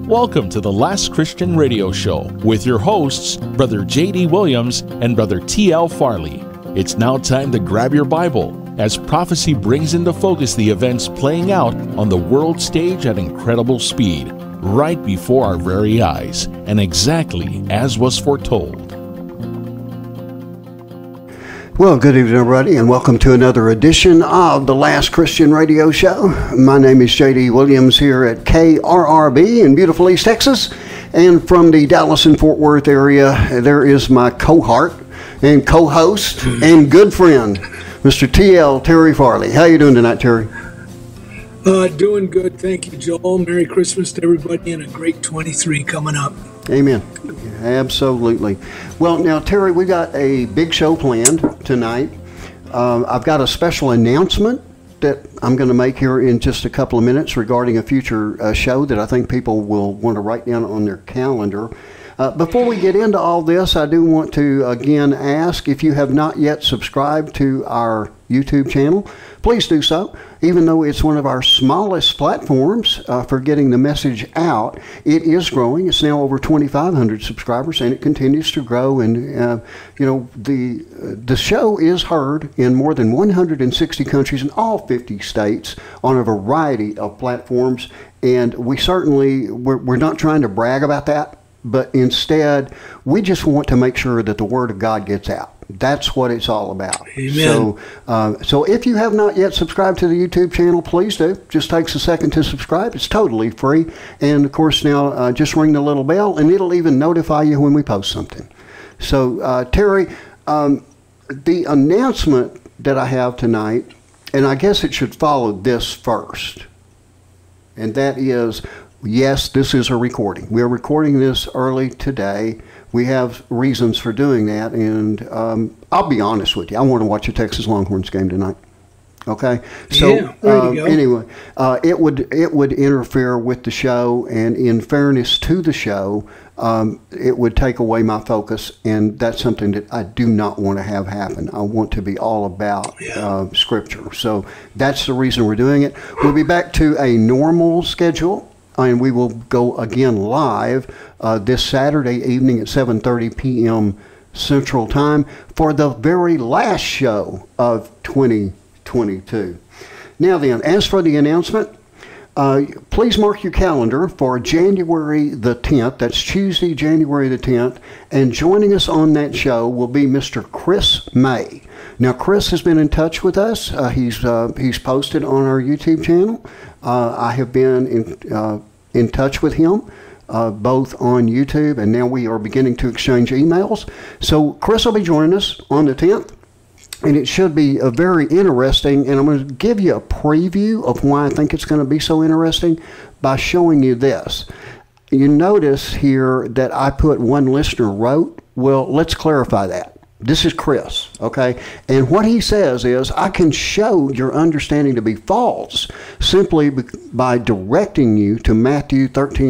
Welcome to the Last Christian Radio Show with your hosts, Brother J.D. Williams and Brother T.L. Farley. It's now time to grab your Bible as prophecy brings into focus the events playing out on the world stage at incredible speed, right before our very eyes, and exactly as was foretold. Well, good evening, everybody, and welcome to another edition of the Last Christian Radio Show. My name is J.D. Williams here at KRRB in beautiful East Texas, and from the Dallas and Fort Worth area, there is my cohort and co-host and good friend, Mr. T.L. Terry Farley. How you doing tonight, Terry? Doing good, thank you, Joel. Merry Christmas to everybody, and a great 23 coming up. Amen. Absolutely. Well, now, Terry, we got a big show planned tonight. I've got a special announcement that I'm going to make here in just a couple of minutes regarding a future show that I think people will want to write down on their calendar. Before we get into all this, I do want to again ask if you have not yet subscribed to our YouTube channel, please do so. Even though it's one of our smallest platforms for getting the message out, it is growing. It's now over 2,500 subscribers, and it continues to grow. And the show is heard in more than 160 countries in all 50 states on a variety of platforms. And we're not trying to brag about that, but instead, we just want to make sure that the Word of God gets out. That's what it's all about. Amen. So if you have not yet subscribed to the YouTube channel, please do. Just takes a second to subscribe. It's totally free. And, of course, now just ring the little bell, and it'll even notify you when we post something. So, Terry, the announcement that I have tonight, and I guess it should follow this first, and that is, yes, this is a recording. We're recording this early today. We have reasons for doing that, and I'll be honest with you. I want to watch a Texas Longhorns game tonight. Okay, so anyway, it would interfere with the show, and in fairness to the show, it would take away my focus, and that's something that I do not want to have happen. I want to be all about Scripture, so that's the reason we're doing it. We'll be back to a normal schedule. And we will go again live this Saturday evening at 7:30 p.m. Central Time for the very last show of 2022. Now then, as for the announcement, please mark your calendar for January the 10th. That's Tuesday, January the 10th. And joining us on that show will be Mr. Chris May. Now, Chris has been in touch with us. He's posted on our YouTube channel. I have been in touch with him, both on YouTube, and now we are beginning to exchange emails. So Chris will be joining us on the 10th, and it should be a very interesting, and I'm going to give you a preview of why I think it's going to be so interesting by showing you this. You notice here that I put one listener wrote. Well, let's clarify that. This is Chris, okay? And what he says is, I can show your understanding to be false simply by directing you to Matthew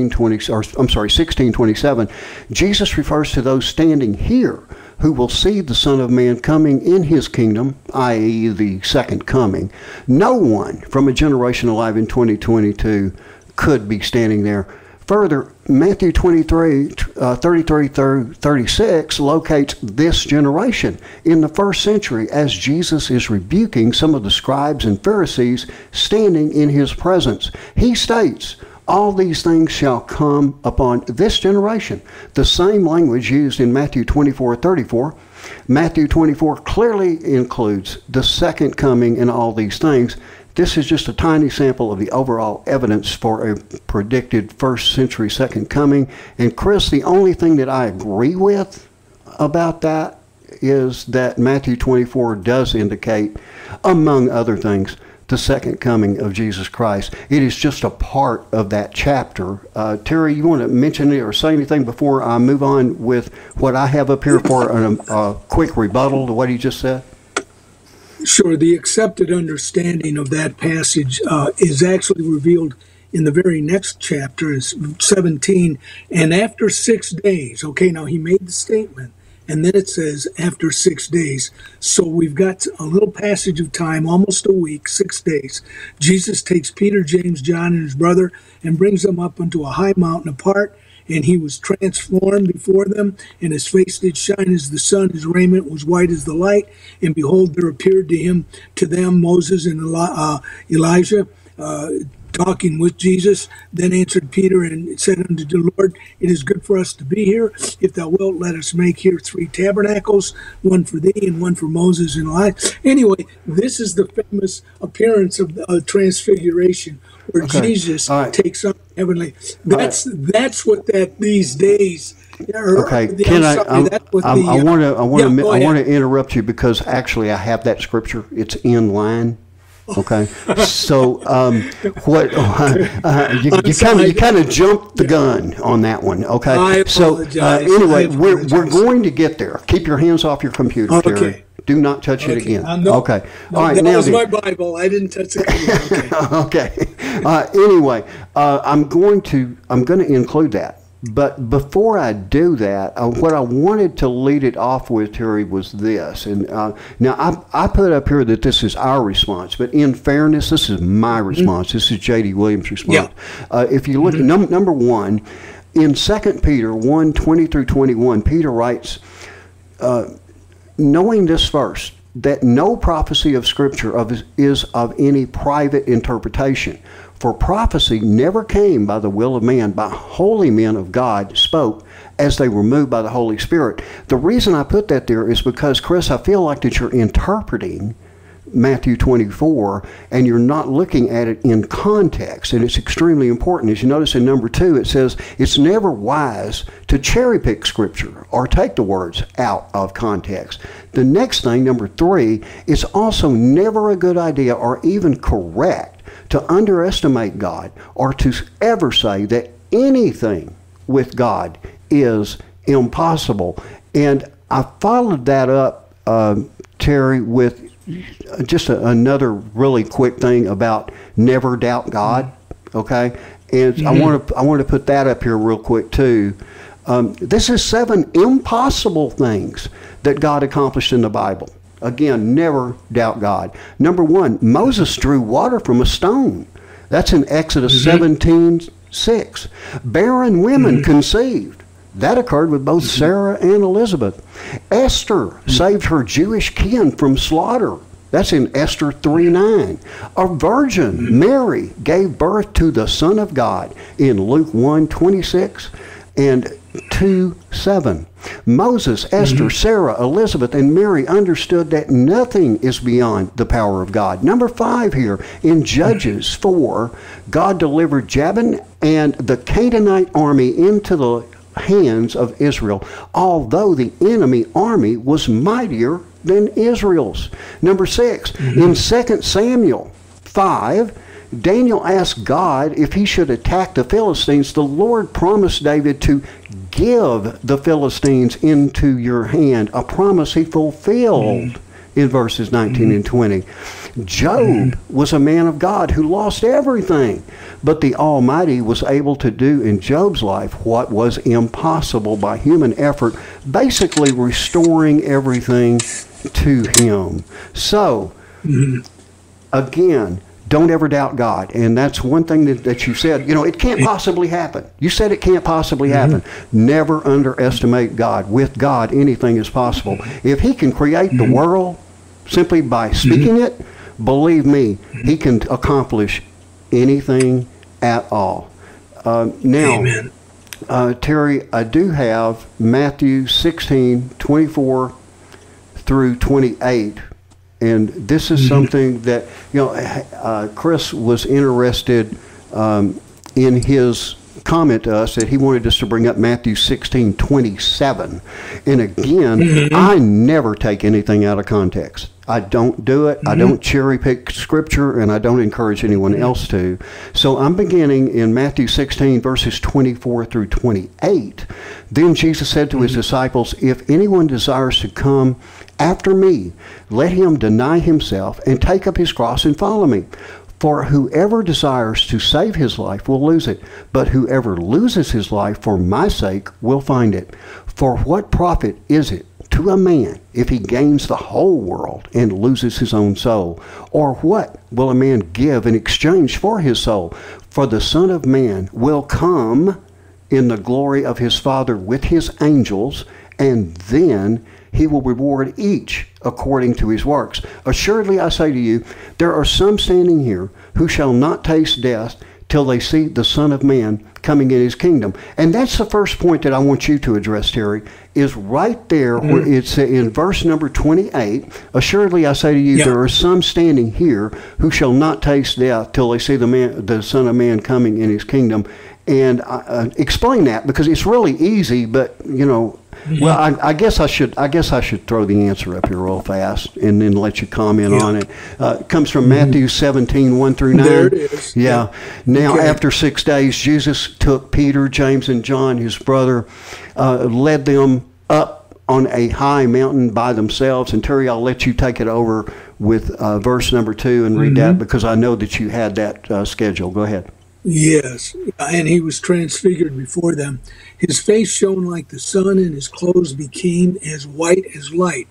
16:27. Jesus refers to those standing here who will see the Son of Man coming in his kingdom, i.e. the second coming. No one from a generation alive in 2022 could be standing there. Further, Matthew 23, 33 through 36 locates this generation in the first century as Jesus is rebuking some of the scribes and Pharisees standing in his presence. He states, all these things shall come upon this generation. The same language used in Matthew 24:34. Matthew 24 clearly includes the second coming and all these things. This is just a tiny sample of the overall evidence for a predicted first century second coming. And Chris, the only thing that I agree with about that is that Matthew 24 does indicate, among other things, the second coming of Jesus Christ. It is just a part of that chapter. Terry, you want to mention it or say anything before I move on with what I have up here for a quick rebuttal to what he just said? Sure. The accepted understanding of that passage is actually revealed in the very next chapter, is 17. And after 6 days, okay, now he made the statement, And then it says after 6 days. So we've got a little passage of time, almost a week, 6 days. Jesus takes Peter, James, John, and his brother and brings them up unto a high mountain apart. And he was transformed before them, and his face did shine as the sun. His raiment was white as the light. And behold, there appeared to them Moses and Elijah, talking with Jesus. Then answered Peter and said unto the Lord, it is good for us to be here. If thou wilt, let us make here 3 tabernacles, one for thee and one for Moses and Elijah. Anyway, this is the famous appearance of the transfiguration, where Jesus takes on heavenly. That's what that these days. Okay, I want to interrupt you because actually I have that scripture. It's in line. Okay, so what you kind of jumped the gun on that one. Okay, I apologize. So anyway, we're going to get there. Keep your hands off your computer, Okay. Terry. Do not touch it again. Okay. All right. That now was my Bible. I didn't touch it. Okay. Anyway, I'm going to include that. But before I do that, what I wanted to lead it off with, Terry, was this. And now I put up here that this is our response, but in fairness, this is my response. This is J.D. Williams' response. Yeah. If you look at number one, in 2 Peter 1:20-21, Peter writes, knowing this first, that no prophecy of Scripture is of any private interpretation. For prophecy never came by the will of man, but holy men of God spoke as they were moved by the Holy Spirit. The reason I put that there is because, Chris, I feel like that you're interpreting Matthew 24 and you're not looking at it in context, and it's extremely important. As you notice in number 2, it says it's never wise to cherry pick Scripture or take the words out of context. The next thing, number 3, it's also never a good idea or even correct to underestimate God or to ever say that anything with God is impossible. And I followed that up, Terry, with just another really quick thing about never doubt God. Okay, and I want to put that up here real quick too. This is 7 impossible things that God accomplished in the Bible. Again, never doubt God. Number 1, Moses drew water from a stone. That's in Exodus 17:6. Barren women conceived. That occurred with both Sarah and Elizabeth. Esther saved her Jewish kin from slaughter. That's in Esther 3:9. A virgin, Mary, gave birth to the Son of God in Luke 1:26 and 2:7. Moses, Esther, Sarah, Elizabeth, and Mary understood that nothing is beyond the power of God. Number 5 here, in Judges 4, God delivered Jabin and the Canaanite army into the hands of Israel, although the enemy army was mightier than Israel's. Number 6, in 2 Samuel 5, Daniel asked God if he should attack the Philistines. The Lord promised David to give the Philistines into your hand, a promise he fulfilled in verses 19 and 20. Job was a man of God who lost everything, but the Almighty was able to do in Job's life what was impossible by human effort, basically restoring everything to him. So, again, don't ever doubt God. And that's one thing that you said, it can't possibly happen. You said it can't possibly happen. Never underestimate God. With God, anything is possible. If he can create the world simply by speaking it, believe me, he can accomplish anything at all. Now, Terry, I do have Matthew 16:24 through 28. And this is something that, Chris was interested in his comment to us that he wanted us to bring up Matthew 16:27. And again, I never take anything out of context. I don't do it. I don't cherry pick Scripture, and I don't encourage anyone else to. So I'm beginning in Matthew 16, verses 24 through 28. Then Jesus said to his disciples, if anyone desires to come after me, let him deny himself and take up his cross and follow me. For whoever desires to save his life will lose it, but whoever loses his life for my sake will find it. For what profit is it to a man if he gains the whole world and loses his own soul? Or what will a man give in exchange for his soul? For the Son of Man will come in the glory of his Father with his angels, and then he will reward each according to his works. Assuredly, I say to you, there are some standing here who shall not taste death till they see the Son of Man coming in his kingdom. And that's the first point that I want you to address, Terry, is right there where it's in verse number 28. Assuredly, I say to you, there are some standing here who shall not taste death till they see the Son of Man coming in his kingdom. And explain that, because it's really easy, but, you know, well, I guess I should throw the answer up here real fast and then let you comment on it. It comes from Matthew 17, 1 through 9. There it is. Yeah. Now, after 6 days, Jesus took Peter, James, and John, his brother, led them up on a high mountain by themselves. And Terry, I'll let you take it over with verse number 2 and read that, because I know that you had that schedule. Go ahead. Yes, and he was transfigured before them. His face shone like the sun, and his clothes became as white as light.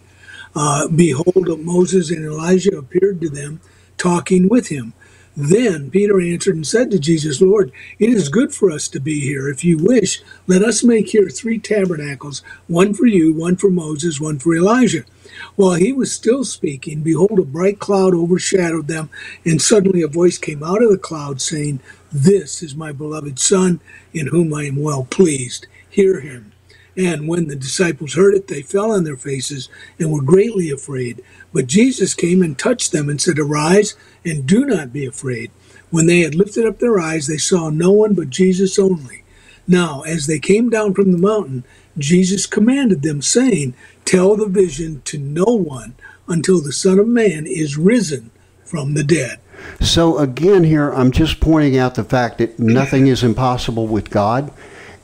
Behold, Moses and Elijah appeared to them, talking with him. Then Peter answered and said to Jesus, Lord, it is good for us to be here. If you wish, let us make here 3 tabernacles, one for you, one for Moses, one for Elijah. While he was still speaking, behold, a bright cloud overshadowed them, and suddenly a voice came out of the cloud, saying, This is my beloved Son, in whom I am well pleased. Hear him. And when the disciples heard it, they fell on their faces and were greatly afraid. But Jesus came and touched them and said, Arise, and do not be afraid. When they had lifted up their eyes, they saw no one but Jesus only. Now, as they came down from the mountain, Jesus commanded them, saying, Tell the vision to no one until the Son of Man is risen from the dead. So again here, I'm just pointing out the fact that nothing is impossible with God.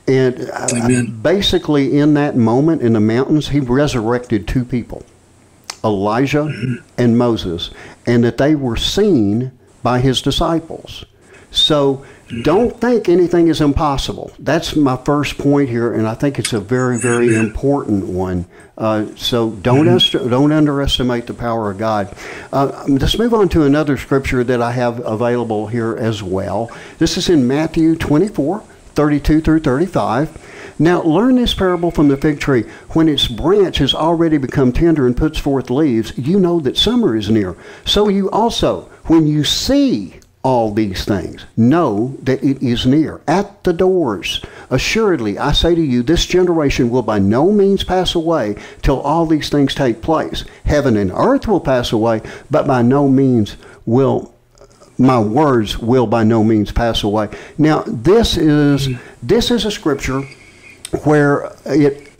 And basically in that moment in the mountains, he resurrected 2 people, Elijah and Moses, and that they were seen by his disciples. So don't think anything is impossible. That's my first point here, and I think it's a very, very important one. So don't underestimate the power of God. Let's move on to another scripture that I have available here as well. This is in Matthew 24, 32 through 35. Now learn this parable from the fig tree. When its branch has already become tender and puts forth leaves, you know that summer is near. So you also, when you see all these things, know that it is near, at the doors. Assuredly, I say to you, this generation will by no means pass away till all these things take place. Heaven and earth will pass away, but by no means will my words will by no means pass away. Now, this is a scripture where it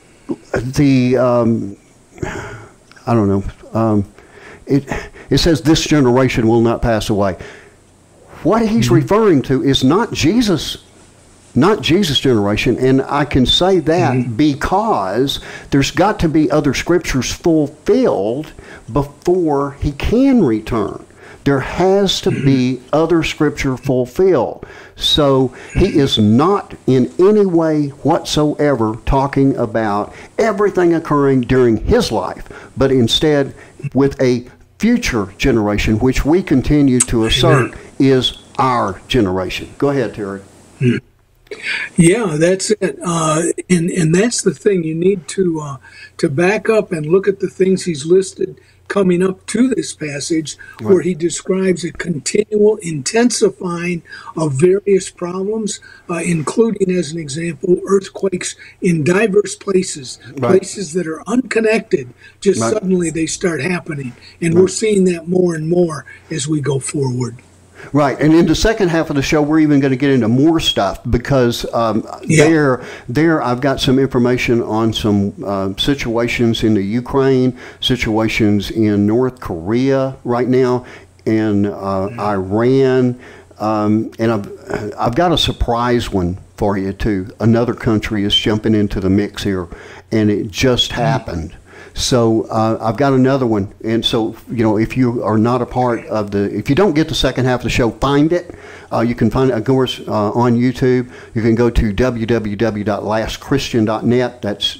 says this generation will not pass away. What he's referring to is not Jesus' generation, and I can say that because there's got to be other scriptures fulfilled before he can return. There has to be other scripture fulfilled. So he is not in any way whatsoever talking about everything occurring during his life, but instead with a future generation, which we continue to assert is our generation. Go ahead, Terry. Yeah, that's it. And that's the thing. You need to back up and look at the things he's listed coming up to this passage, where he describes a continual intensifying of various problems, including, as an example, earthquakes in diverse places, places that are unconnected. Just suddenly they start happening. And we're seeing that more and more as we go forward. Right, and in the second half of the show, we're even going to get into more stuff because there I've got some information on some situations in the Ukraine, situations in North Korea right now, and Iran, and I've got a surprise one for you too. Another country is jumping into the mix here, and it just happened. So I've got another one. And so, if you are not a part of if you don't get the second half of the show, find it. You can find it, of course, on YouTube. You can go to www.lastchristian.net. That's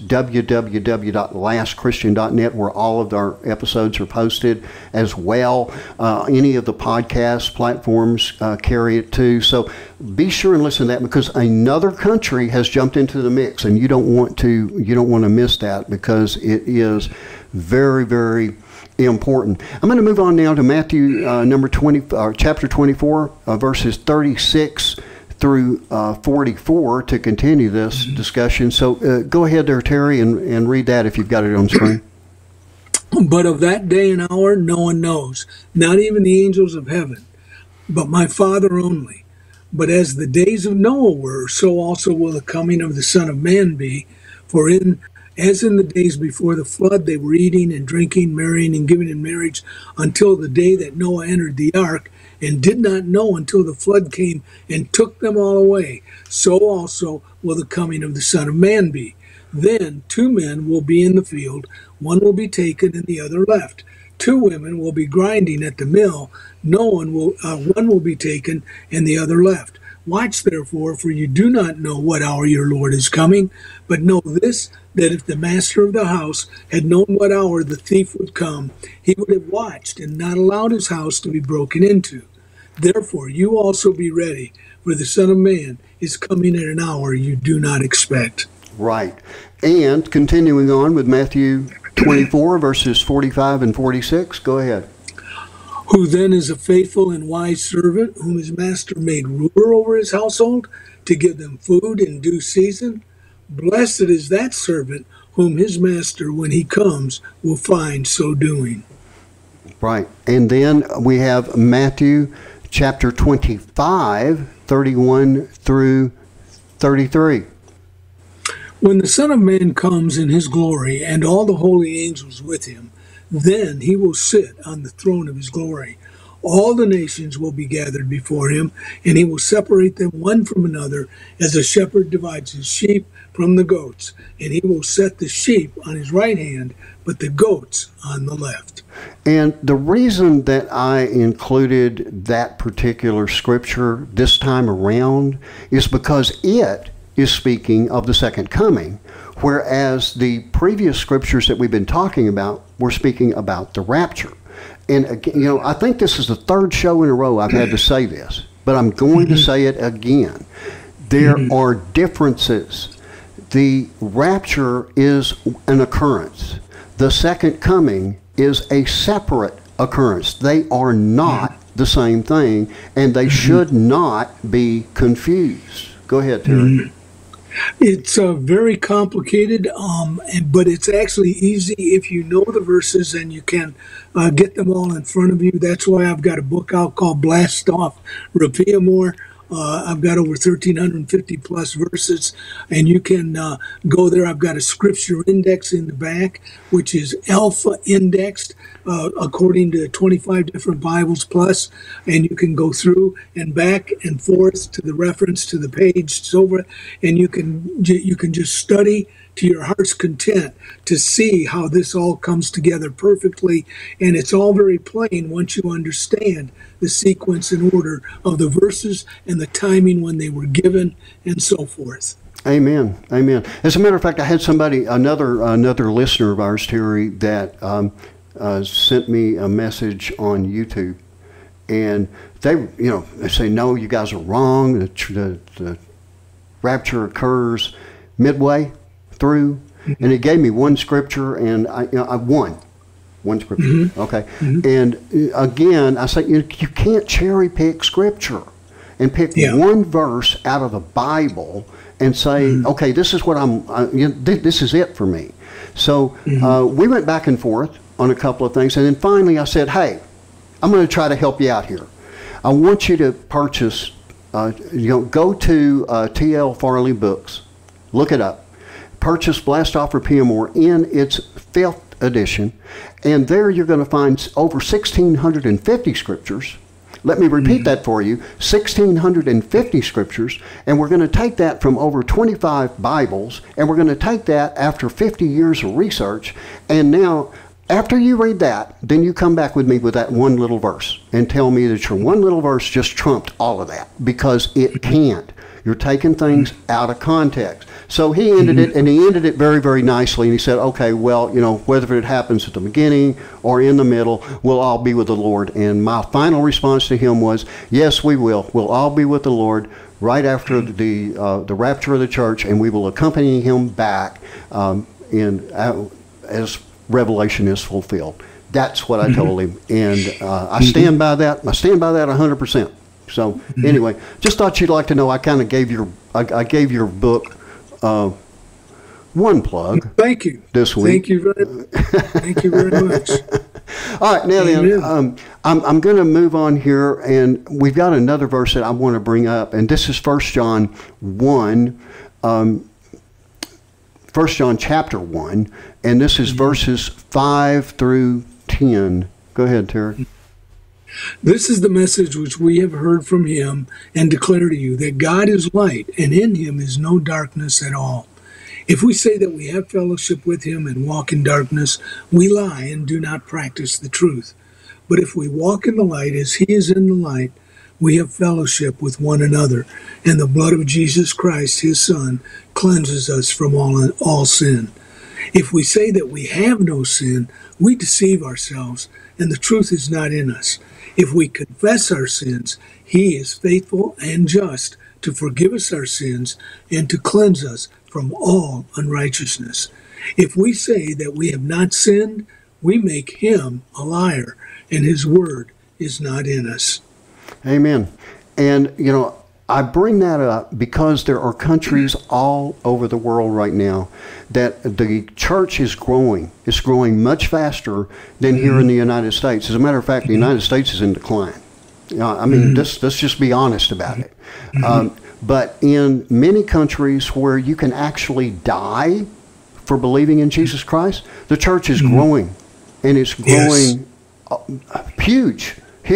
www.lastchristian.net, where all of our episodes are posted as well. Any of the podcast platforms carry it too. So be sure and listen to that, because another country has jumped into the mix, and you don't want to miss that, because it is very, very important. I'm going to move on now to Matthew chapter 24, verses 36 through 44 to continue this discussion. So go ahead there, Terry, and read that if you've got it on screen. But of that day and hour no one knows, not even the angels of heaven, but my Father only. But as the days of Noah were, so also will the coming of the Son of Man be. For as in the days before the flood, they were eating and drinking, marrying and giving in marriage, until the day that Noah entered the ark, and did not know until the flood came and took them all away. So also will the coming of the Son of Man be. Then 2 men will be in the field, one will be taken and the other left. 2 women will be grinding at the mill, one will be taken and the other left. Watch therefore, for you do not know what hour your Lord is coming. But know this, that if the master of the house had known what hour the thief would come, he would have watched and not allowed his house to be broken into. Therefore you also be ready, for the Son of Man is coming at an hour you do not expect. Right. And continuing on with Matthew 24, verses 45 and 46, go ahead. Who then is a faithful and wise servant, whom his master made ruler over his household, to give them food in due season? Blessed is that servant whom his master, when he comes, will find so doing. Right. And then we have Matthew chapter 25, 31 through 33. When the Son of Man comes in his glory, and all the holy angels with him, then he will sit on the throne of his glory. All the nations will be gathered before him, and he will separate them one from another, as a shepherd divides his sheep from the goats. And he will set the sheep on his right hand, but the goats on the left. And the reason that I included that particular scripture this time around is because it is speaking of the second coming, whereas the previous scriptures that we've been talking about were speaking about the rapture. And again, I think this is the 3rd show in a row I've had to say this, but I'm going to say it again. There are differences. The rapture is an occurrence. The second coming is a separate occurrence. They are not the same thing, and they should not be confused. Go ahead, Terry. It's very complicated, but it's actually easy if you know the verses and you can get them all in front of you. That's why I've got a book out called Blast Off Rapiamore. I've got over 1,350 plus verses, and you can go there. I've got a scripture index in the back, which is alpha indexed according to 25 different Bibles plus, and you can go through and back and forth to the reference to the page. It's over, and you can just study to your heart's content to see how this all comes together perfectly. And it's all very plain once you understand the sequence and order of the verses and the timing when they were given and so forth. Amen. Amen. As a matter of fact, I had somebody, another listener of ours, Terry, that sent me a message on YouTube. And they say, no, you guys are wrong. The rapture occurs midway through, and it gave me one scripture, and I won one scripture. Okay, and again, I say you can't cherry pick scripture and pick one verse out of the Bible and say, okay, this is what this is it for me. So we went back and forth on a couple of things, and then finally I said, hey, I'm going to try to help you out here. I want you to purchase, go to T.L. Farley Books, look it up. Purchase Blast Off Rapiamore in its 5th edition, and there you're going to find over 1,650 scriptures, Let me repeat that for you. 1,650 scriptures, and we're going to take that from over 25 Bibles, and we're going to take that after 50 years of research, and now after you read that, then you come back with me with that one little verse and tell me that your one little verse just trumped all of that, because it can't. You're taking things out of context. So he ended it, and he ended it very, very nicely. And he said, okay, well, whether it happens at the beginning or in the middle, we'll all be with the Lord. And my final response to him was, yes, we will. We'll all be with the Lord right after the rapture of the church, and we will accompany him back as Revelation is fulfilled. That's what I told him. And I stand by that. I stand by that 100%. So anyway, just thought you'd like to know I kind of gave your book one plug. Thank you. This week. Thank you very much. All right, now then, I'm going to move on here, and we've got another verse that I want to bring up, and this is 1 John 1, 1 John chapter 1, and this is verses 5 through 10. Go ahead, Terry. This is the message which we have heard from him and declare to you, that God is light, and in him is no darkness at all. If we say that we have fellowship with him and walk in darkness, we lie and do not practice the truth. But if we walk in the light as he is in the light, we have fellowship with one another, and the blood of Jesus Christ, his Son, cleanses us from all sin. If we say that we have no sin, we deceive ourselves, and the truth is not in us. If we confess our sins, he is faithful and just to forgive us our sins and to cleanse us from all unrighteousness. If we say that we have not sinned, we make him a liar, and his word is not in us. Amen. And, I bring that up because there are countries all over the world right now that the church is growing. It's growing much faster than here in the United States. As a matter of fact, the United States is in decline. Let's just be honest about it. But in many countries where you can actually die for believing in Jesus Christ, the church is growing, and it's growing huge.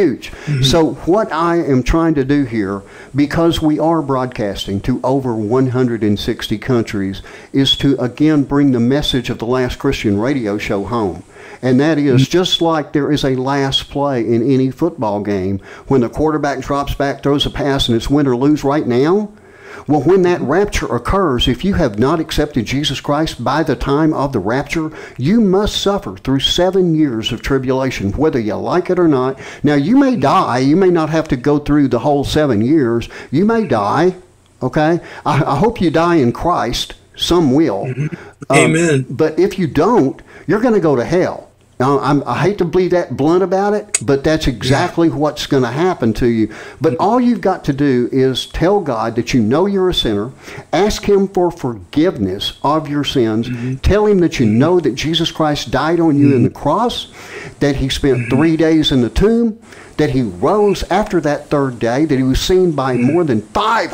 So what I am trying to do here, because we are broadcasting to over 160 countries, is to again bring the message of the Last Christian Radio Show home. And that is, just like there is a last play in any football game, when the quarterback drops back, throws a pass, and it's win or lose right now. Well, when that rapture occurs, if you have not accepted Jesus Christ by the time of the rapture, you must suffer through 7 years of tribulation, whether you like it or not. Now, you may die. You may not have to go through the whole 7 years. You may die, okay? I hope you die in Christ. Some will. Amen. But if you don't, you're going to go to hell. Now, I hate to be that blunt about it, but that's exactly what's going to happen to you. But all you've got to do is tell God that you know you're a sinner, ask him for forgiveness of your sins, tell him that you know that Jesus Christ died on you in the cross, that he spent 3 days in the tomb, that he rose after that third day, that he was seen by more than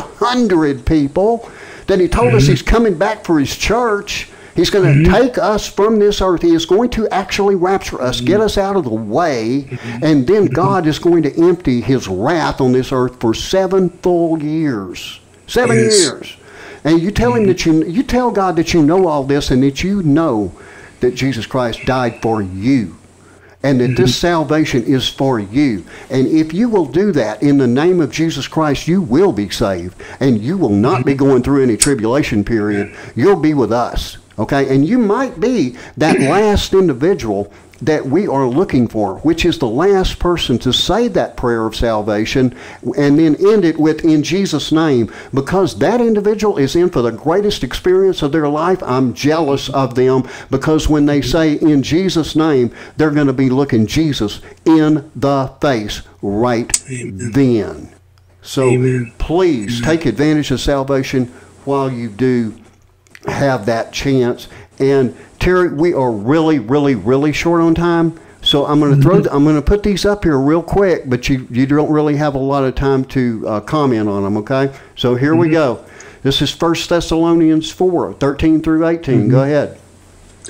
500 people, that he told us he's coming back for his church. He's going to take us from this earth. He is going to actually rapture us, get us out of the way, and then God is going to empty his wrath on this earth for 7 full years. 7 years. And you tell him that you tell God that you know all this, and that you know that Jesus Christ died for you, and that this salvation is for you. And if you will do that in the name of Jesus Christ, you will be saved, and you will not be going through any tribulation period. You'll be with us. Okay, and you might be that last individual that we are looking for, which is the last person to say that prayer of salvation and then end it with, in Jesus' name, because that individual is in for the greatest experience of their life. I'm jealous of them, because when they say, in Jesus' name, they're going to be looking Jesus in the face right then. So please take advantage of salvation while you do have that chance. And Terry, we are really, really, really short on time, so I'm going to I'm going to put these up here real quick, but you don't really have a lot of time to comment on them. Okay, so here we go. This is 1 Thessalonians 4:13 through 18. Go ahead.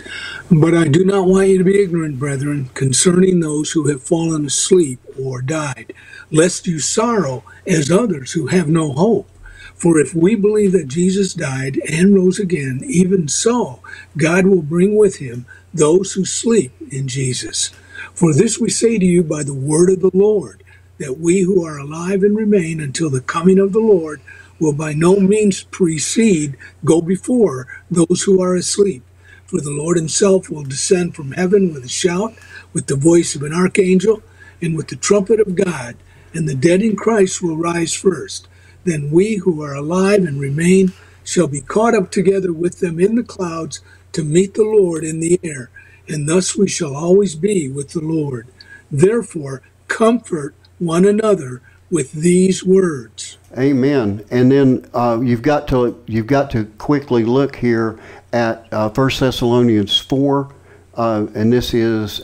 But I do not want you to be ignorant, brethren, concerning those who have fallen asleep or died, lest you sorrow as others who have no hope. For if we believe that Jesus died and rose again, even so God will bring with him those who sleep in Jesus. For this we say to you by the word of the Lord, that we who are alive and remain until the coming of the Lord will by no means go before those who are asleep. For the Lord himself will descend from heaven with a shout, with the voice of an archangel, and with the trumpet of God, and the dead in Christ will rise first. Then we who are alive and remain shall be caught up together with them in the clouds to meet the Lord in the air, and thus we shall always be with the Lord. Therefore, comfort one another with these words. Amen. And then you've got to quickly look here at 1 Thessalonians 4, and this is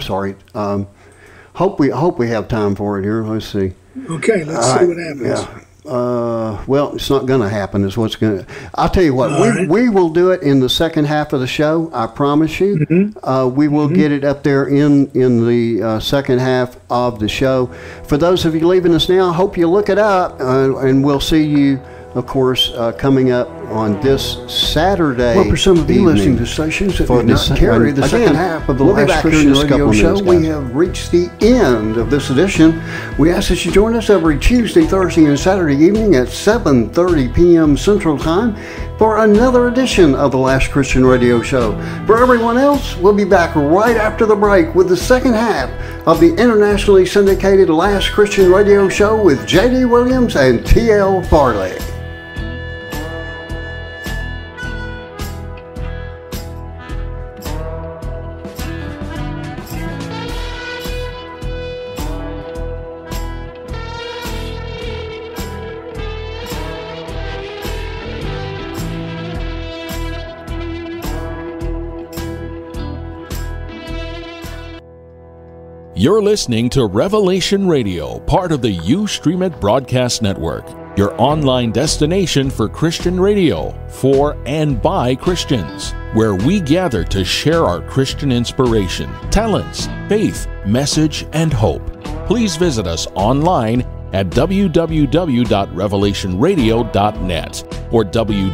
hope we have time for it here. Let's see. Okay, let's see what happens. Yeah. Well, it's not going to happen. Is what's going to. I'll tell you what. Right. We will do it in the second half of the show. I promise you. Mm-hmm. We will get it up there in the second half of the show. For those of you leaving us now, I hope you look it up, and we'll see you, of course, coming up on this Saturday. Well, for some of you listening to stations that did not carry the second half of the we'll Last Christian Radio Show, we have reached the end of this edition. We ask that you join us every Tuesday, Thursday, and Saturday evening at 7:30 p.m. Central Time for another edition of the Last Christian Radio Show. For everyone else, we'll be back right after the break with the second half of the internationally syndicated Last Christian Radio Show with J.D. Williams and T.L. Farley. You're listening to Revelation Radio, part of the Ustream It Broadcast Network, your online destination for Christian radio, for and by Christians, where we gather to share our Christian inspiration, talents, faith, message, and hope. Please visit us online at www.revelationradio.net or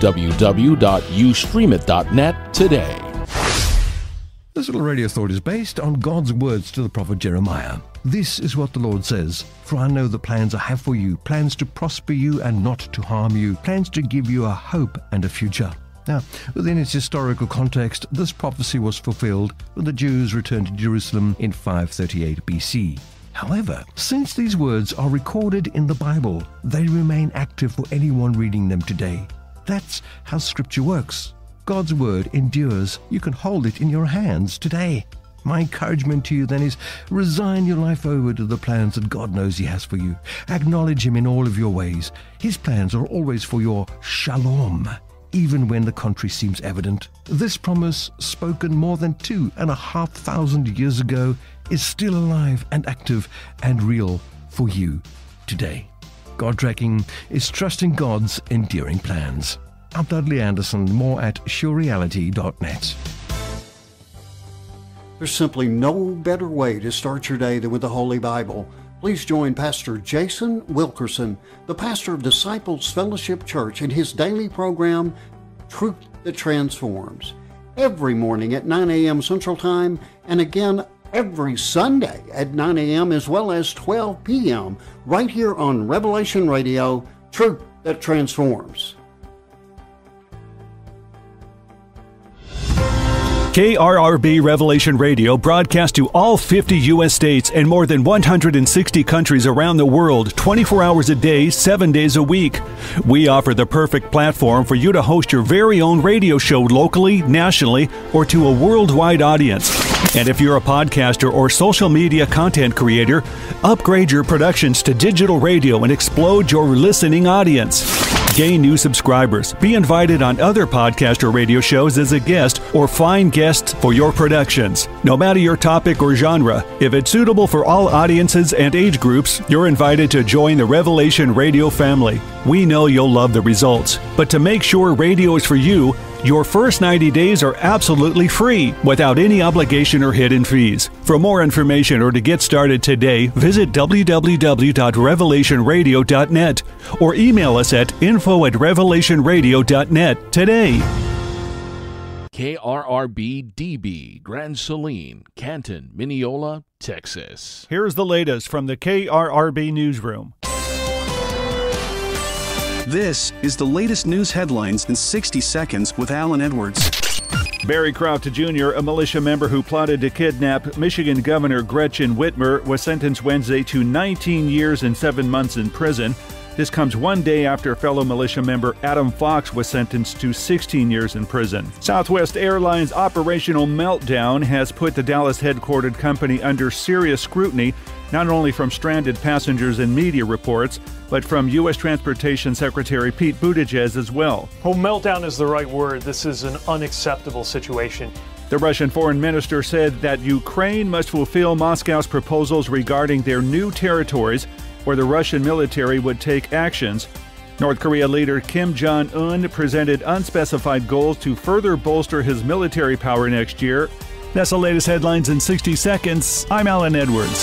www.ustreamit.net today. This little radio thought is based on God's words to the prophet Jeremiah. This is what the Lord says, "For I know the plans I have for you, plans to prosper you and not to harm you, plans to give you a hope and a future." Now, within its historical context, this prophecy was fulfilled when the Jews returned to Jerusalem in 538 BC. However, since these words are recorded in the Bible, they remain active for anyone reading them today. That's how Scripture works. God's word endures. You can hold it in your hands today. My encouragement to you then is resign your life over to the plans that God knows He has for you. Acknowledge Him in all of your ways. His plans are always for your shalom, even when the contrary seems evident. This promise, spoken more than 2,500 years ago, is still alive and active and real for you today. God Tracking is trusting God's enduring plans. I'm Dudley Anderson, more at surereality.net. There's simply no better way to start your day than with the Holy Bible. Please join Pastor Jason Wilkerson, the pastor of Disciples Fellowship Church, in his daily program, Truth That Transforms, every morning at 9 a.m. Central Time, and again every Sunday at 9 a.m. as well as 12 p.m. right here on Revelation Radio, Truth That Transforms. KRRB Revelation Radio broadcasts to all 50 U.S. states and more than 160 countries around the world 24 hours a day, 7 days a week. We offer the perfect platform for you to host your very own radio show locally, nationally, or to a worldwide audience. And if you're a podcaster or social media content creator, upgrade your productions to digital radio and explode your listening audience. Gain new subscribers, be invited on other podcast or radio shows as a guest, or find guests for your productions. No matter your topic or genre, if it's suitable for all audiences and age groups, you're invited to join the Revelation Radio family. We know you'll love the results, but to make sure radio is for you, Your first 90 days are absolutely free, without any obligation or hidden fees. For more information or to get started today, visit www.revelationradio.net or email us at info@revelationradio.net today. KRRB-DB, Grand Saline, Canton, Mineola, Texas. Here's the latest from the KRRB Newsroom. This is the latest news headlines in 60 seconds with Alan Edwards. Barry Croft Jr., a militia member who plotted to kidnap Michigan Governor Gretchen Whitmer, was sentenced Wednesday to 19 years and 7 months in prison. This comes one day after fellow militia member Adam Fox was sentenced to 16 years in prison. Southwest Airlines' operational meltdown has put the Dallas-headquartered company under serious scrutiny, not only from stranded passengers and media reports, but from U.S. Transportation Secretary Pete Buttigieg as well. Well, meltdown is the right word. This is an unacceptable situation. The Russian foreign minister said that Ukraine must fulfill Moscow's proposals regarding their new territories, or the Russian military would take actions. North Korea leader Kim Jong-un presented unspecified goals to further bolster his military power next year. That's the latest headlines in 60 seconds. I'm Alan Edwards.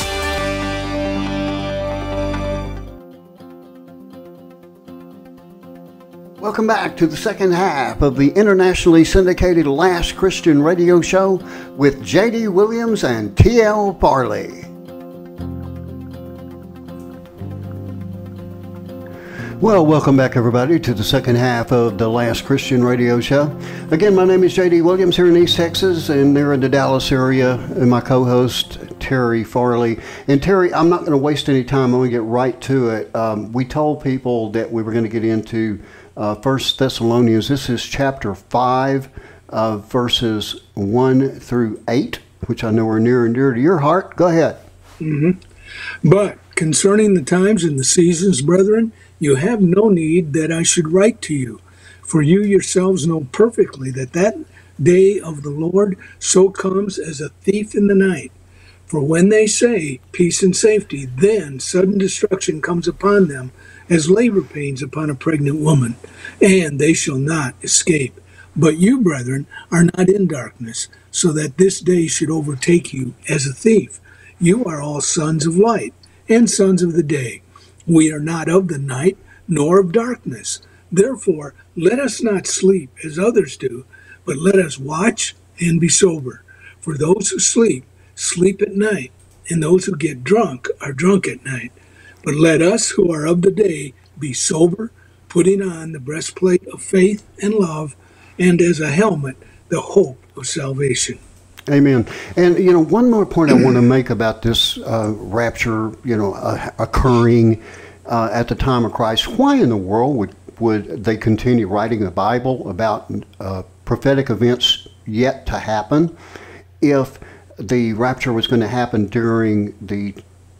Welcome back to the second half of the internationally syndicated Last Christian Radio Show with J.D. Williams and T.L. Farley. Well, welcome back, everybody, to the second half of the Last Christian Radio Show. Again, my name is J.D. Williams here in East Texas, and they're in the Dallas area, and my co-host, Terry Farley. And Terry, I'm not going to waste any time. I'm going to get right to it. We told people that we were going to get into 1 Thessalonians. This is chapter 5, verses 1 through 8, which I know are near and dear to your heart. Go ahead. Mm-hmm. But concerning the times and the seasons, brethren, you have no need that I should write to you, for you yourselves know perfectly that that day of the Lord so comes as a thief in the night. For when they say peace and safety, then sudden destruction comes upon them as labor pains upon a pregnant woman, and they shall not escape. But you, brethren, are not in darkness, so that this day should overtake you as a thief. You are all sons of light and sons of the day. We are not of the night, nor of darkness. Therefore, let us not sleep as others do, but let us watch and be sober. For those who sleep, sleep at night, and those who get drunk are drunk at night. But let us who are of the day be sober, putting on the breastplate of faith and love, and as a helmet, the hope of salvation. Amen. And, one more point I want to make about this rapture, occurring at the time of Christ. Why in the world would they continue writing the Bible about prophetic events yet to happen if the rapture was going to happen during the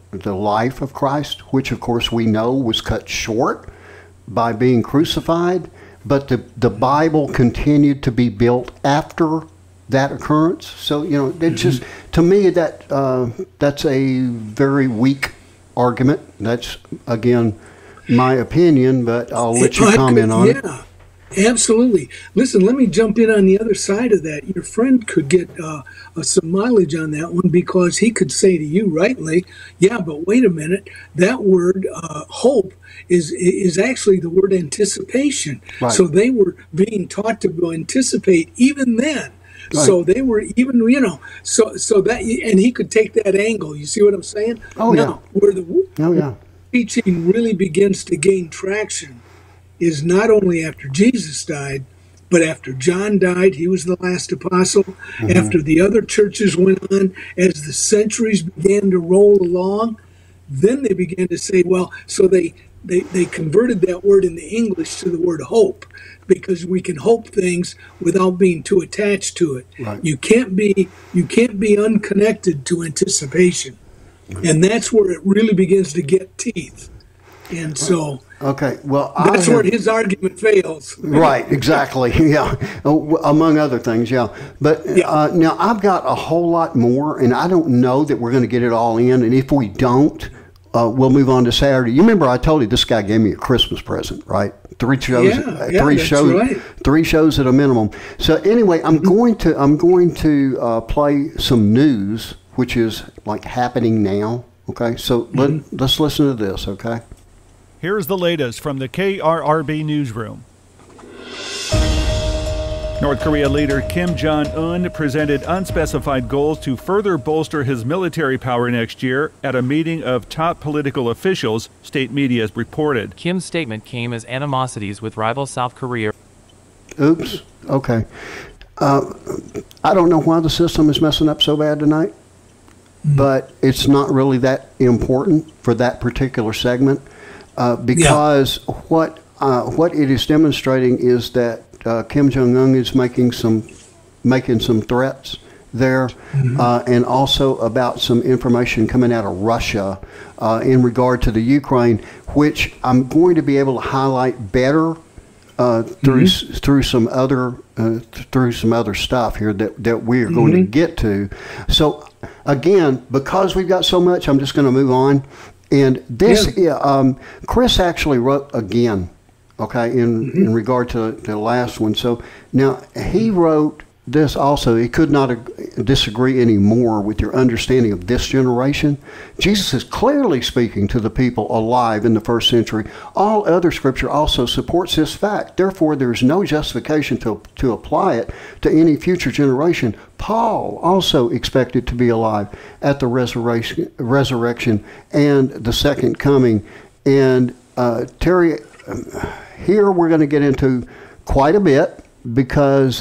life of Christ, which, of course, we know was cut short by being crucified, but the Bible continued to be built after that occurrence? So, it's just, to me, that's a very weak argument. That's, again, my opinion, but I'll let you comment on it. Yeah, absolutely. Listen, let me jump in on the other side of that. Your friend could get some mileage on that one, because he could say to you rightly, yeah, but wait a minute, that word hope is actually the word anticipation. Right. So they were being taught to anticipate even then. Right. So they were even, so that, and he could take that angle. You see what I'm saying? Oh, now, where the teaching really begins to gain traction is not only after Jesus died, but after John died. He was the last apostle. Mm-hmm. After the other churches went on, as the centuries began to roll along, then they began to say, well, so they converted that word in the English to the word hope, because we can hope things without being too attached to it. Right. You can't be unconnected to anticipation. Right. And that's where it really begins to get teeth. And so okay, well, that's where his argument fails. Right, exactly. Yeah, among other things, yeah. But now I've got a whole lot more, and I don't know that we're going to get it all in. And if we don't, we'll move on to Saturday. You remember I told you this guy gave me a Christmas present, right? 3 shows, right. 3 shows at a minimum. So anyway, I'm going to play some news, which is like happening now. Okay, so let's listen to this. Okay. Here's the latest from the KRRB newsroom. North Korea leader Kim Jong-un presented unspecified goals to further bolster his military power next year at a meeting of top political officials, state media has reported. Kim's statement came as animosities with rival South Korea. Oops. Okay. I don't know why the system is messing up so bad tonight, but it's not really that important for that particular segment because what it is demonstrating is that Kim Jong-un is making some threats there, and also about some information coming out of Russia in regard to the Ukraine, which I'm going to be able to highlight better through some other stuff here that we are going to get to. So again, because we've got so much, I'm just going to move on. And this, Chris actually wrote again. Okay, in regard to the last one. So now he wrote this also. He could not disagree anymore with your understanding of this generation. Jesus is clearly speaking to the people alive in the first century. All other scripture also supports this fact. Therefore, there is no justification to apply it to any future generation. Paul also expected to be alive at the resurrection and the second coming. And Terry, here we're going to get into quite a bit because,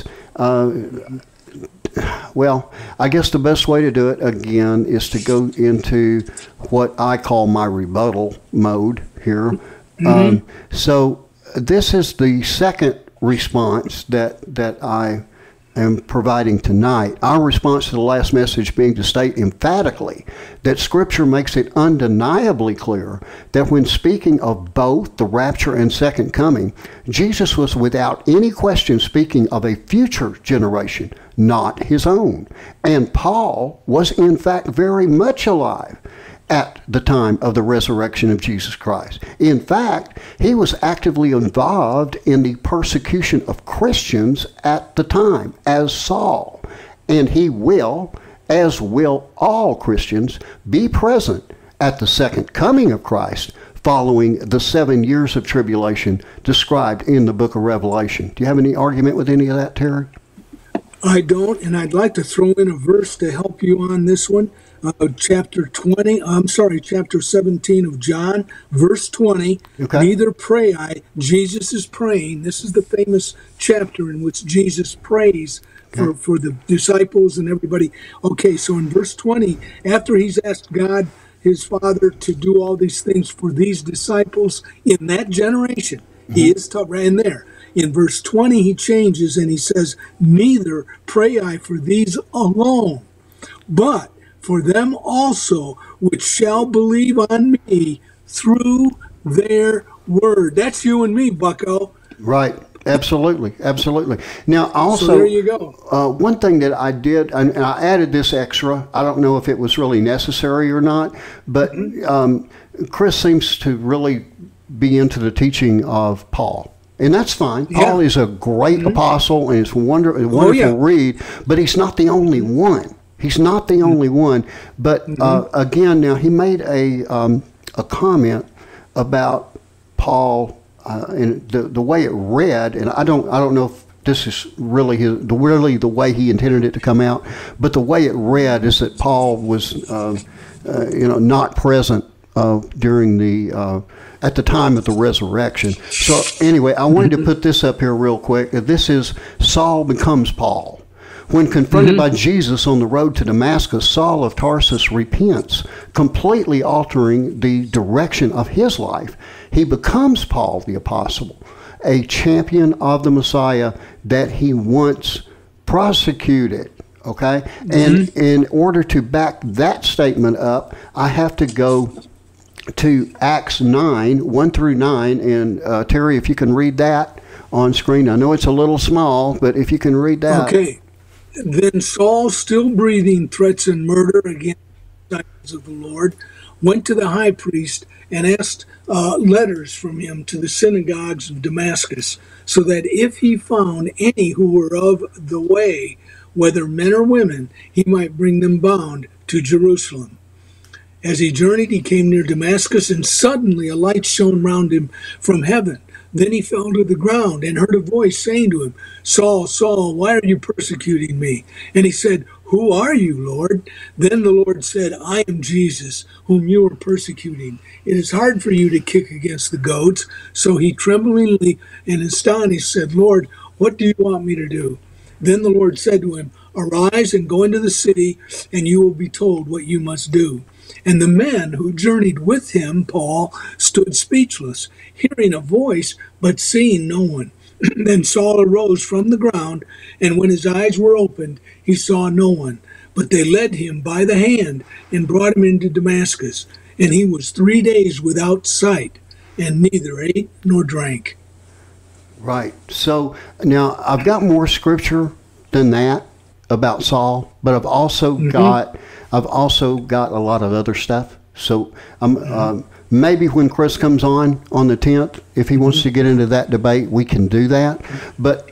well, I guess the best way to do it, again, is to go into what I call my rebuttal mode here. So this is the second response that I am providing tonight. Our response to the last message being to state emphatically that Scripture makes it undeniably clear that when speaking of both the rapture and second coming, Jesus was without any question speaking of a future generation, not his own. And Paul was in fact very much alive at the time of the resurrection of Jesus Christ. In fact, he was actively involved in the persecution of Christians at the time as Saul, and he will, as will all Christians, be present at the second coming of Christ following the 7 years of tribulation described in the book of Revelation. Do you have any argument with any of that, Terry? I don't, and I'd like to throw in a verse to help you on this one. Chapter 17 of John, verse 20. Okay. Neither pray I, Jesus is praying. This is the famous chapter in which Jesus prays for the disciples and everybody. Okay, so in verse 20, after he's asked God, his Father, to do all these things for these disciples in that generation, he is right in there. In verse 20, he changes and he says, neither pray I for these alone, but for them also which shall believe on me through their word. That's you and me, bucko. Right. Absolutely. Absolutely. Now, also, so there you go. One thing that I did, and I added this extra, I don't know if it was really necessary or not, but Chris seems to really be into the teaching of Paul. And that's fine. Yeah. Paul is a great apostle, and it's a wonderful read, but he's not the only one. He's not the only one. But again, now he made a comment about Paul and the way it read, and I don't know if this is really the way he intended it to come out, but the way it read is that Paul was not present during the at the time of the resurrection. So anyway, I wanted to put this up here real quick. This is Saul becomes Paul. When confronted by Jesus on the road to Damascus, Saul of Tarsus repents, completely altering the direction of his life. He becomes Paul the apostle, a champion of the Messiah that he once prosecuted. Okay? And in order to back that statement up, I have to go to Acts 9, 1 through 9. And Terry, if you can read that on screen. I know it's a little small, but if you can read that. Okay. Then Saul, still breathing threats and murder against the disciples of the Lord, went to the high priest and asked letters from him to the synagogues of Damascus, so that if he found any who were of the way, whether men or women, he might bring them bound to Jerusalem. As he journeyed, he came near Damascus, and suddenly a light shone round him from heaven. Then he fell to the ground and heard a voice saying to him, Saul, Saul, why are you persecuting me? And he said, Who are you, Lord? Then the Lord said, I am Jesus, whom you are persecuting. It is hard for you to kick against the goads. So he tremblingly and astonished said, Lord, what do you want me to do? Then the Lord said to him, Arise and go into the city, and you will be told what you must do. And the men who journeyed with him, Paul, stood speechless, hearing a voice, but seeing no one. Then Saul arose from the ground, and when his eyes were opened, he saw no one. But they led him by the hand and brought him into Damascus. And he was 3 days without sight, and neither ate nor drank. Right. So now I've got more scripture than that about Saul, but I've also got a lot of other stuff. So maybe when Chris comes on the 10th, if he wants to get into that debate, we can do that. But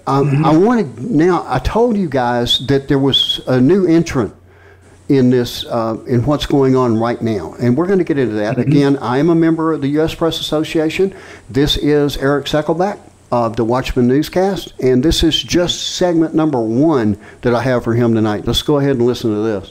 I told you guys that there was a new entrant in this, in what's going on right now. And we're going to get into that. Again, I am a member of the U.S. Press Association. This is Eric Seckelback of the Watchman Newscast, and this is just segment number 1 that I have for him tonight. Let's go ahead and listen to this.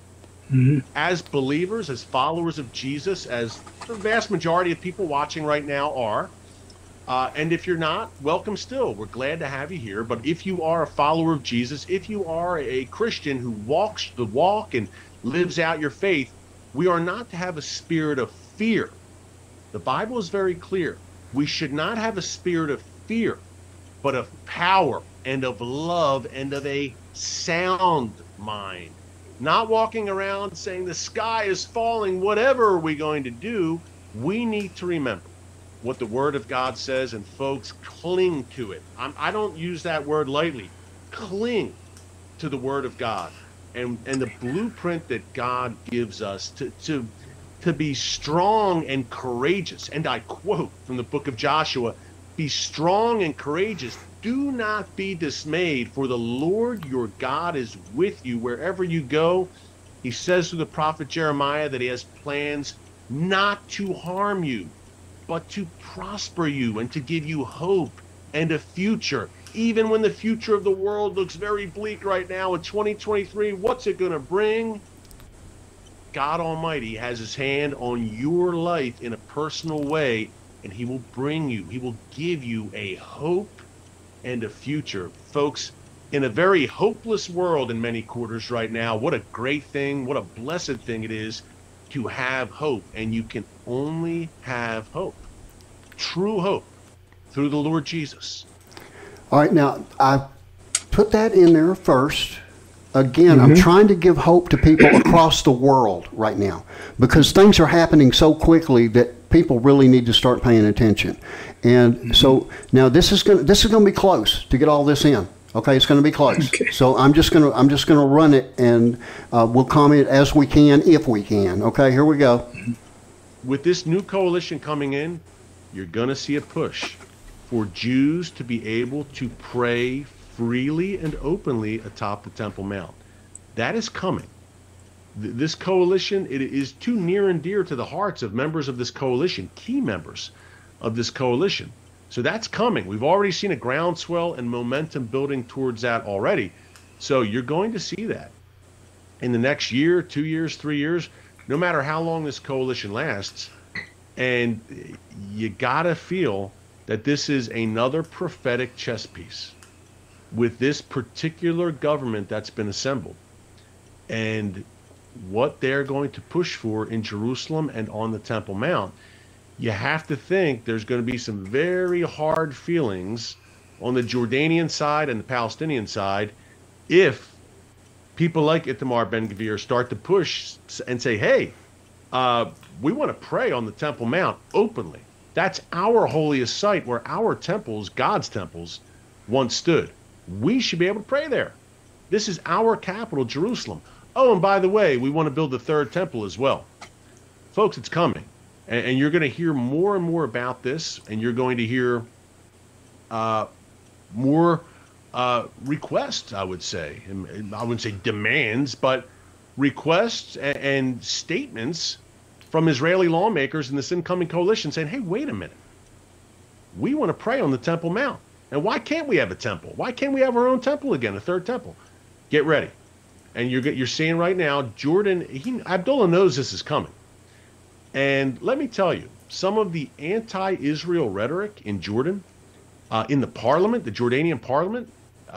As believers, as followers of Jesus, as the vast majority of people watching right now are, and if you're not, welcome still. We're glad to have you here. But if you are a follower of Jesus, if you are a Christian who walks the walk and lives out your faith, we are not to have a spirit of fear. The Bible is very clear. We should not have a spirit of fear, but of power and of love and of a sound mind. Not walking around saying the sky is falling, whatever are we going to do? We need to remember what the Word of God says, and folks, cling to it. I don't use that word lightly. Cling to the Word of God and the blueprint that God gives us to be strong and courageous. And I quote from the book of Joshua, be strong and courageous. Do not be dismayed, for the Lord your God is with you wherever you go. He says to the prophet Jeremiah that he has plans not to harm you, but to prosper you and to give you hope and a future. Even when the future of the world looks very bleak right now in 2023, what's it going to bring? God Almighty has his hand on your life in a personal way, and he will bring you, he will give you a hope and a future. Folks, in a very hopeless world in many quarters right now, what a great thing, what a blessed thing it is to have hope. And you can only have hope, true hope, through the Lord Jesus. All right, now I put that in there first. Again, I'm trying to give hope to people across the world right now, because things are happening so quickly that people really need to start paying attention. And so now this is going to be close to get all this in. Okay, it's going to be close. Okay. So I'm just going to run it, and we'll comment as we can if we can. Okay, here we go. With this new coalition coming in, you're going to see a push for Jews to be able to pray freely and openly atop the Temple Mount. That is coming. This coalition, it is too near and dear to the hearts of members of this coalition, key members of this coalition. So that's coming. We've already seen a groundswell and momentum building towards that already. So you're going to see that in the next year, 2 years, 3 years, no matter how long this coalition lasts. And you gotta feel that this is another prophetic chess piece with this particular government that's been assembled, and what they're going to push for in Jerusalem and on the Temple Mount. You have to think there's going to be some very hard feelings on the Jordanian side and the Palestinian side if people like Itamar Ben-Gvir start to push and say, hey, we want to pray on the Temple Mount openly. That's our holiest site where our temples, God's temples, once stood. We should be able to pray there. This is our capital, Jerusalem. Oh, and by the way, we want to build the third temple as well. Folks, it's coming. And you're going to hear more and more about this, and you're going to hear more requests, I would say. And I wouldn't say demands, but requests and statements from Israeli lawmakers in this incoming coalition saying, hey, wait a minute. We want to pray on the Temple Mount. And why can't we have a temple? Why can't we have our own temple again, a third temple? Get ready. And you're seeing right now, Jordan, Abdullah knows this is coming. And let me tell you, some of the anti-Israel rhetoric in Jordan, in the parliament, the Jordanian parliament,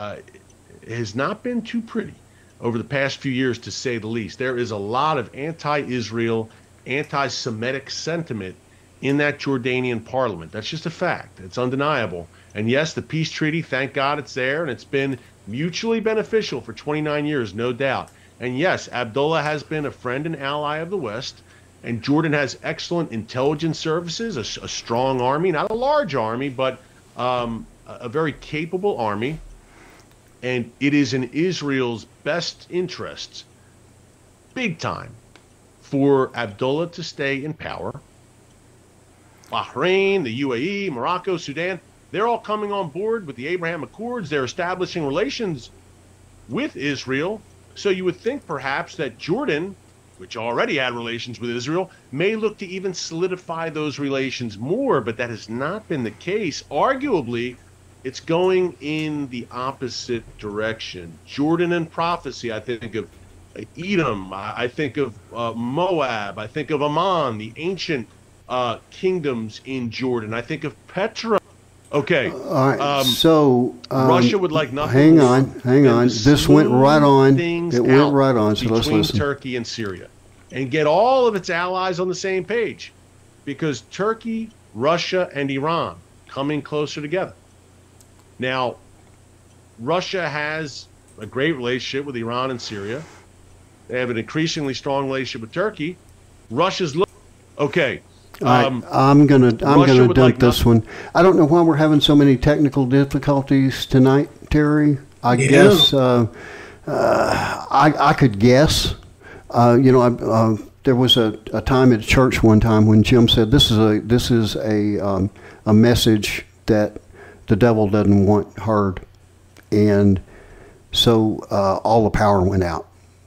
has not been too pretty over the past few years, to say the least. There is a lot of anti-Israel, anti-Semitic sentiment in that Jordanian parliament. That's just a fact. It's undeniable. And yes, the peace treaty, thank God it's there, and it's been mutually beneficial for 29 years, no doubt. And yes, Abdullah has been a friend and ally of the West, and Jordan has excellent intelligence services, a strong army, not a large army, but a very capable army. And it is in Israel's best interests, big time, for Abdullah to stay in power. Bahrain, the UAE, Morocco, Sudan, they're all coming on board with the Abraham Accords. They're establishing relations with Israel. So you would think perhaps that Jordan, which already had relations with Israel, may look to even solidify those relations more, but that has not been the case. Arguably, it's going in the opposite direction. Jordan and prophecy, I think of Edom, I think of Moab, I think of Ammon, the ancient kingdoms in Jordan. I think of Petra. Okay. All right. So Russia would like nothing. Hang on. This went right on. It went right on. So let's listen. Between Turkey and Syria, and get all of its allies on the same page, because Turkey, Russia, and Iran coming closer together. Now, Russia has a great relationship with Iran and Syria. They have an increasingly strong relationship with Turkey. Russia's okay. I'm gonna dump this one. I don't know why we're having so many technical difficulties tonight, Terry. I guess I could guess. There was a time at church one time when Jim said this is a message that the devil doesn't want heard, and so all the power went out.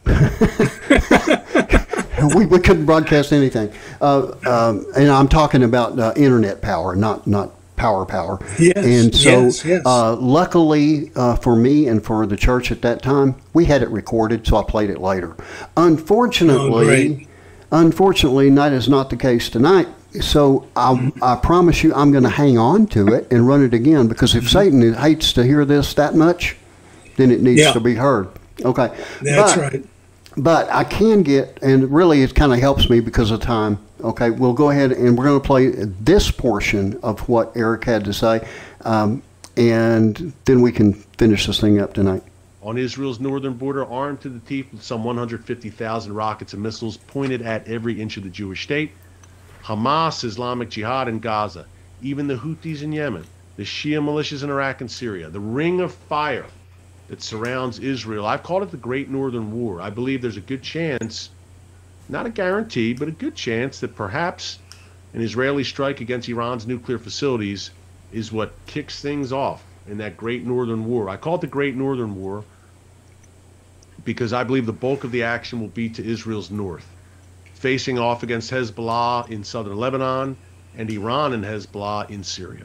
we couldn't broadcast anything, and I'm talking about internet power, not power. Yes, and so yes. Luckily for me and for the church at that time, we had it recorded, so I played it later. Unfortunately, that is not the case tonight. So I promise you, I'm going to hang on to it and run it again, because if Satan hates to hear this that much, then it needs to be heard. Okay, that's right. But I can get, and really it kind of helps me because of time. Okay, we'll go ahead and we're going to play this portion of what Eric had to say, and then we can finish this thing up tonight. On Israel's northern border, armed to the teeth with some 150,000 rockets and missiles pointed at every inch of the Jewish state, Hamas, Islamic Jihad in Gaza, even the Houthis in Yemen, the Shia militias in Iraq and Syria, the ring of fire that surrounds Israel. I've called it the Great Northern War. I believe there's a good chance, not a guarantee, but a good chance that perhaps an Israeli strike against Iran's nuclear facilities is what kicks things off in that Great Northern War. I call it the Great Northern War because I believe the bulk of the action will be to Israel's north, facing off against Hezbollah in southern Lebanon and Iran and Hezbollah in Syria.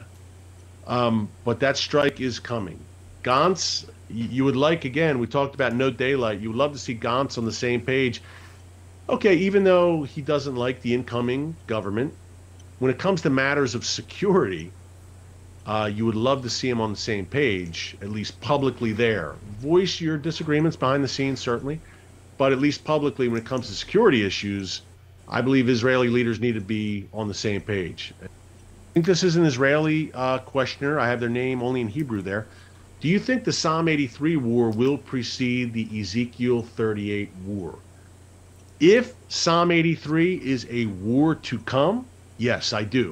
But that strike is coming. Gantz, you would like, again, we talked about no daylight. You would love to see Gantz on the same page. Okay, even though he doesn't like the incoming government, when it comes to matters of security, you would love to see him on the same page, at least publicly there. Voice your disagreements behind the scenes, certainly, but at least publicly when it comes to security issues, I believe Israeli leaders need to be on the same page. I think this is an Israeli questioner. I have their name only in Hebrew there. Do you think the Psalm 83 war will precede the Ezekiel 38 war? If Psalm 83 is a war to come, yes, I do.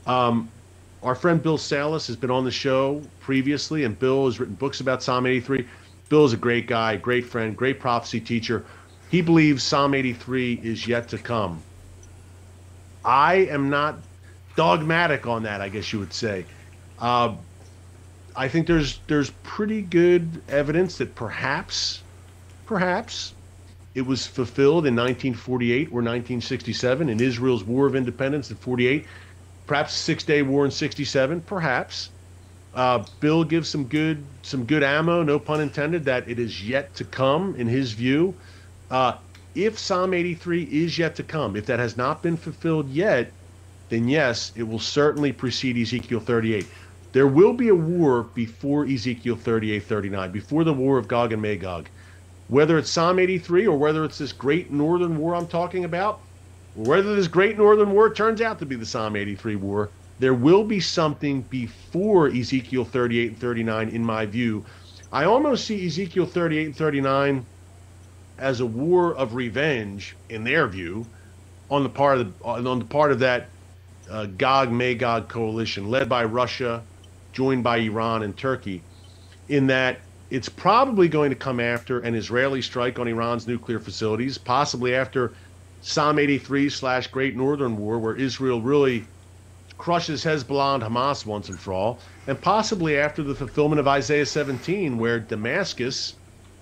Our friend Bill Salas has been on the show previously, and Bill has written books about Psalm 83. Bill is a great guy, great friend, great prophecy teacher. He believes Psalm 83 is yet to come. I am not dogmatic on that, I guess you would say. I think there's pretty good evidence that perhaps it was fulfilled in 1948 or 1967 in Israel's War of Independence in 48, perhaps Six-Day War in 67, perhaps. Bill gives some good ammo, no pun intended, that it is yet to come in his view. If Psalm 83 is yet to come, if that has not been fulfilled yet, then yes, it will certainly precede Ezekiel 38. There will be a war before Ezekiel 38-39, before the war of Gog and Magog. Whether it's Psalm 83 or whether it's this great northern war I'm talking about, or whether this great northern war turns out to be the Psalm 83 war, there will be something before Ezekiel 38 and 39 in my view. I almost see Ezekiel 38 and 39 as a war of revenge in their view on the part of that Gog-Magog coalition led by Russia, joined by Iran and Turkey, in that it's probably going to come after an Israeli strike on Iran's nuclear facilities, possibly after Psalm 83 / Great Northern War, where Israel really crushes Hezbollah and Hamas once and for all, and possibly after the fulfillment of Isaiah 17, where Damascus,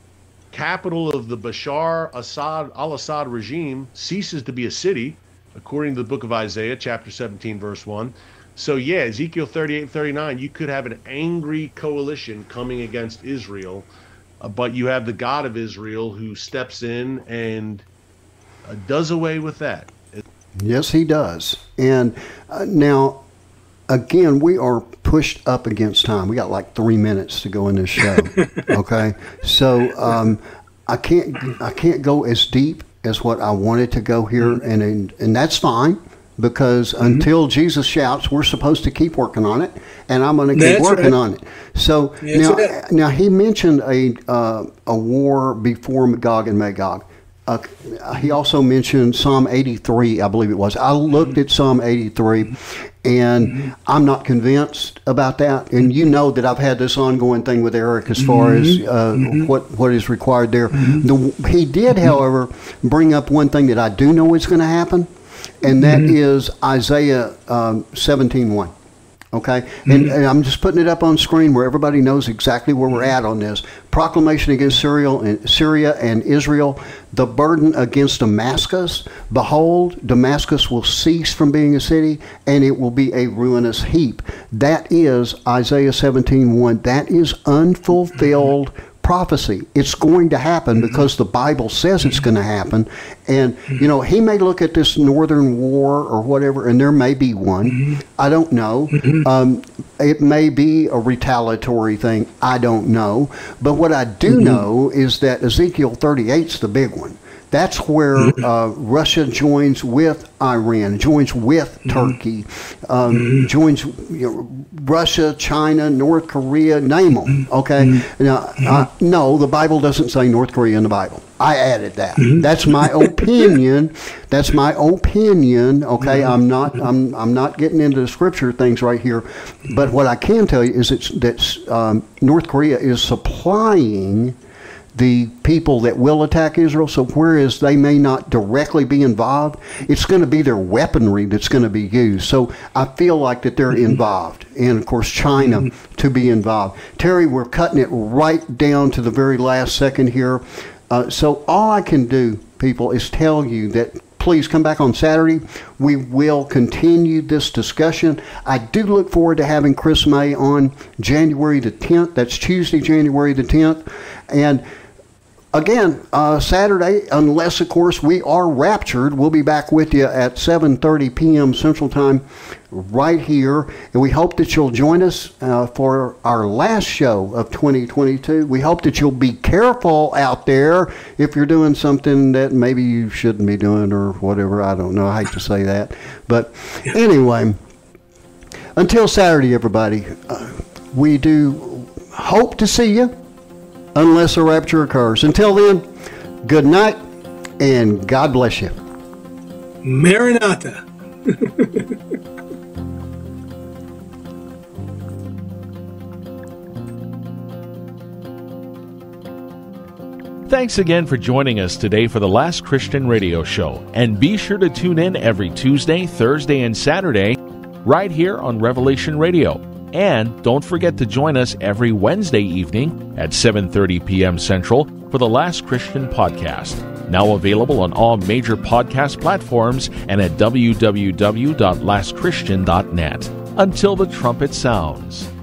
capital of the Bashar al-Assad regime, ceases to be a city, according to the book of Isaiah, chapter 17, verse 1. So yeah, Ezekiel 38 and 39, you could have an angry coalition coming against Israel, but you have the God of Israel who steps in and does away with that. Yes, he does. And now, again, we are pushed up against time. We got like 3 minutes to go in this show. Okay, so I can't go as deep as what I wanted to go here, and that's fine. Because until Jesus shouts, we're supposed to keep working on it, and I'm going to keep working on it. So now he mentioned a war before Gog and Magog. He also mentioned Psalm 83, I believe it was. I looked at Psalm 83, and I'm not convinced about that. And you know that I've had this ongoing thing with Eric as far as what is required there. He did, however, bring up one thing that I do know is going to happen. And that is Isaiah 17:1. Okay? And I'm just putting it up on screen where everybody knows exactly where we're at on this. Proclamation against Syria and Israel, the burden against Damascus. Behold, Damascus will cease from being a city, and it will be a ruinous heap. That is Isaiah 17:1. That is unfulfilled prophecy. It's going to happen because the Bible says it's going to happen. And, you know, he may look at this northern war or whatever, and there may be one. I don't know. It may be a retaliatory thing. I don't know. But what I do know is that Ezekiel 38's the big one. That's where Russia joins with Iran, joins with Turkey, joins Russia, China, North Korea, name them. Okay. Now, no, the Bible doesn't say North Korea in the Bible. I added that. That's my opinion. That's my opinion. Okay. I'm not getting into the scripture things right here. But what I can tell you is that North Korea is supplying the people that will attack Israel. So whereas they may not directly be involved, it's going to be their weaponry that's going to be used. So I feel like that they're involved. And of course, China to be involved. Terry, we're cutting it right down to the very last second here. So all I can do, people, is tell you that please come back on Saturday. We will continue this discussion. I do look forward to having Chris May on January the 10th. That's Tuesday, January the 10th. And again, Saturday, unless, of course, we are raptured, we'll be back with you at 7:30 p.m. Central Time right here. And we hope that you'll join us for our last show of 2022. We hope that you'll be careful out there if you're doing something that maybe you shouldn't be doing or whatever. I don't know. I hate to say that. But anyway, until Saturday, everybody, we do hope to see you, unless a rapture occurs. Until then, good night, and God bless you. Maranatha. Thanks again for joining us today for the Last Christian Radio Show. And be sure to tune in every Tuesday, Thursday, and Saturday right here on Revelation Radio. And don't forget to join us every Wednesday evening at 7:30 p.m. Central for the Last Christian Podcast. Now available on all major podcast platforms and at www.lastchristian.net. Until the trumpet sounds.